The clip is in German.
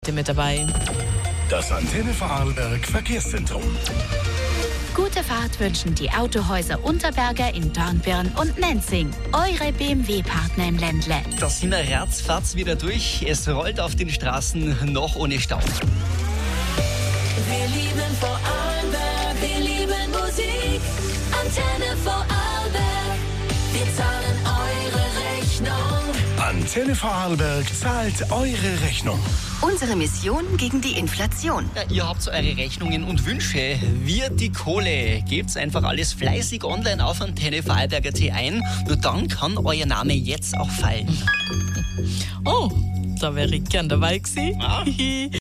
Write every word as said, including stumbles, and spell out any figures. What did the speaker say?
Mit dabei. Das Antenne Vorarlberg Verkehrszentrum. Gute Fahrt wünschen die Autohäuser Unterberger in Dornbirn und Nenzing. Eure B M W-Partner im Ländle. Da sind wir ratzfatz wieder durch. Es rollt auf den Straßen noch ohne Stau. Wir lieben Vorarlberg, wir lieben Musik. Antenne Vorarlberg, wir zahlen eure Rechnung. Antenne Vorarlberg zahlt eure Rechnung. Unsere Mission gegen die Inflation. Ja, ihr habt eure Rechnungen und Wünsche. Wir die Kohle. Gebt's einfach alles fleißig online auf Antenne Vorarlberger Punkt at ein. Nur dann kann euer Name jetzt auch fallen. Oh, da wäre ich gern dabei gewesen. Ah.